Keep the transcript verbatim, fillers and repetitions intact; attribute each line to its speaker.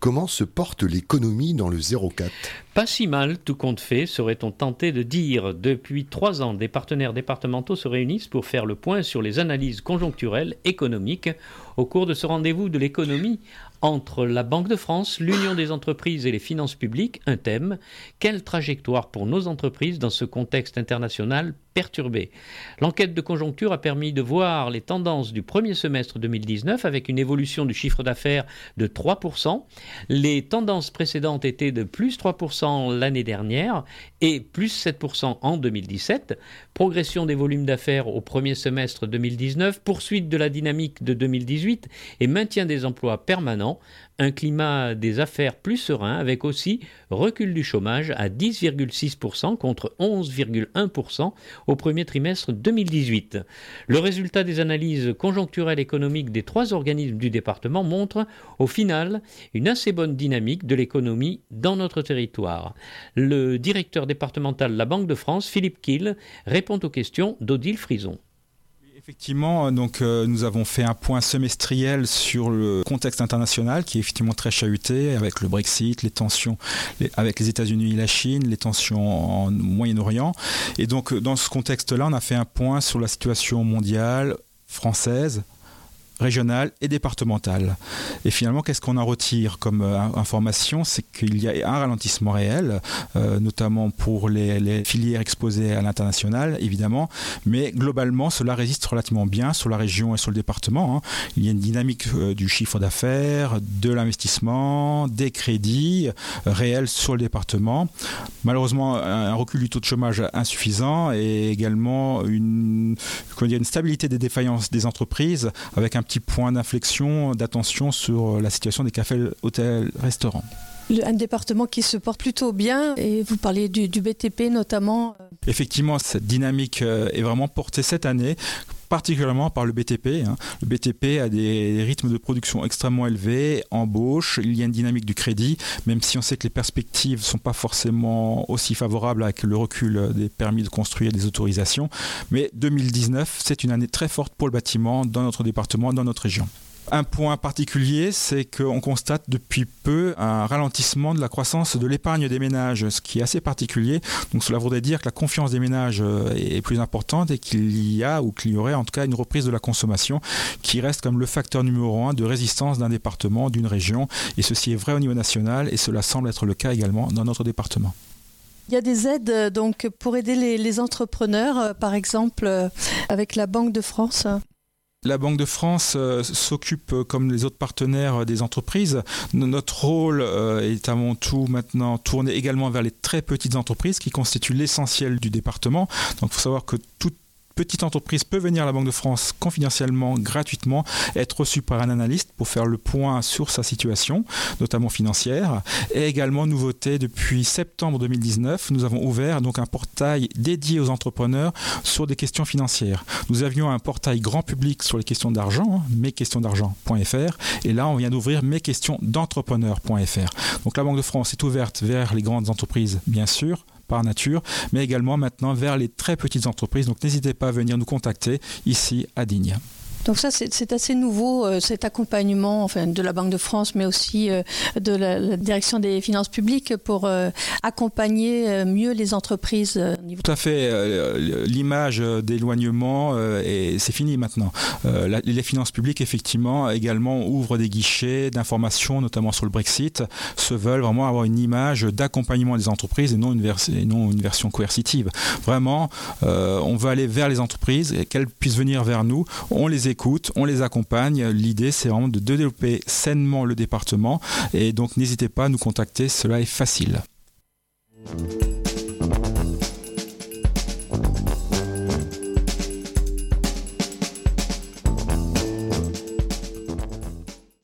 Speaker 1: comment se porte l'économie dans le zéro quatre ?
Speaker 2: Pas si mal, tout compte fait, serait-on tenté de dire. Depuis trois ans, des partenaires départementaux se réunissent pour faire le point sur les analyses conjoncturelles économiques. Au cours de ce rendez-vous de l'économie, entre la Banque de France, l'Union des entreprises et les finances publiques, un thème, quelle trajectoire pour nos entreprises dans ce contexte international perturbé ? L'enquête de conjoncture a permis de voir les tendances du premier semestre deux mille dix-neuf avec une évolution du chiffre d'affaires de trois pour cent. Les tendances précédentes étaient de plus trois pour cent l'année dernière et plus sept pour cent en deux mille dix-sept. Progression des volumes d'affaires au premier semestre deux mille dix-neuf, poursuite de la dynamique de deux mille dix-huit et maintien des emplois permanents. Un climat des affaires plus serein avec aussi recul du chômage à dix virgule six pour cent contre onze virgule un pour cent au premier trimestre deux mille dix-huit. Le résultat des analyses conjoncturelles économiques des trois organismes du département montre au final une assez bonne dynamique de l'économie dans notre territoire. Le directeur départemental de la Banque de France, Philippe Kiel, répond aux questions d'Odile Frison.
Speaker 3: Effectivement, donc euh, nous avons fait un point semestriel sur le contexte international qui est effectivement très chahuté avec le Brexit, les tensions les, avec les États-Unis et la Chine, les tensions en Moyen-Orient. Et donc dans ce contexte-là, on a fait un point sur la situation mondiale, française, régionale et départementale. Et finalement, qu'est-ce qu'on en retire comme euh, information ? C'est qu'il y a un ralentissement réel, euh, notamment pour les, les filières exposées à l'international, évidemment, mais globalement, cela résiste relativement bien sur la région et sur le département. Hein. Il y a une dynamique euh, du chiffre d'affaires, de l'investissement, des crédits euh, réels sur le département. Malheureusement, un, un recul du taux de chômage insuffisant et également une, comment dire, une stabilité des défaillances des entreprises avec un petit point d'inflexion, d'attention sur la situation des cafés, hôtels, restaurants.
Speaker 4: Un département qui se porte plutôt bien, et vous parlez du, du B T P notamment.
Speaker 3: Effectivement, cette dynamique est vraiment portée cette année, particulièrement par le B T P. Le B T P a des rythmes de production extrêmement élevés, embauche, il y a une dynamique du crédit, même si on sait que les perspectives ne sont pas forcément aussi favorables avec le recul des permis de construire et des autorisations. Mais deux mille dix-neuf, c'est une année très forte pour le bâtiment dans notre département, dans notre région. Un point particulier, c'est qu'on constate depuis peu un ralentissement de la croissance de l'épargne des ménages, ce qui est assez particulier. Donc cela voudrait dire que la confiance des ménages est plus importante et qu'il y a, ou qu'il y aurait en tout cas, une reprise de la consommation qui reste comme le facteur numéro un de résistance d'un département, d'une région. Et ceci est vrai au niveau national et cela semble être le cas également dans notre département.
Speaker 4: Il y a des aides donc, pour aider les, les entrepreneurs, par exemple avec la Banque de France.
Speaker 3: La Banque de France euh, s'occupe, euh, comme les autres partenaires, euh, des entreprises. Notre rôle euh, est avant tout maintenant tourné également vers les très petites entreprises qui constituent l'essentiel du département. Donc il faut savoir que toute petite entreprise peut venir à la Banque de France confidentiellement, gratuitement, être reçue par un analyste pour faire le point sur sa situation, notamment financière. Et également, nouveauté, depuis septembre deux mille dix-neuf, nous avons ouvert donc un portail dédié aux entrepreneurs sur des questions financières. Nous avions un portail grand public sur les questions d'argent, mes questions d'argent point f r, et là, on vient d'ouvrir mes questions d'entrepreneur point f r. Donc la Banque de France est ouverte vers les grandes entreprises, bien sûr, par nature, mais également maintenant vers les très petites entreprises. Donc n'hésitez pas à venir nous contacter ici à Digne.
Speaker 4: Donc ça, c'est, c'est assez nouveau, euh, cet accompagnement enfin, de la Banque de France, mais aussi euh, de la, la direction des finances publiques pour euh, accompagner euh, mieux les entreprises. Euh, niveau...
Speaker 3: Tout à fait. Euh, l'image d'éloignement, euh, et c'est fini maintenant. Euh, la, les finances publiques, effectivement, également ouvrent des guichets d'information, notamment sur le Brexit, se veulent vraiment avoir une image d'accompagnement des entreprises et non une, vers- et non une version coercitive. Vraiment, euh, on veut aller vers les entreprises et qu'elles puissent venir vers nous. On les écoute, on les accompagne. L'idée, c'est vraiment de développer sainement le département. Et donc, n'hésitez pas à nous contacter. Cela est facile.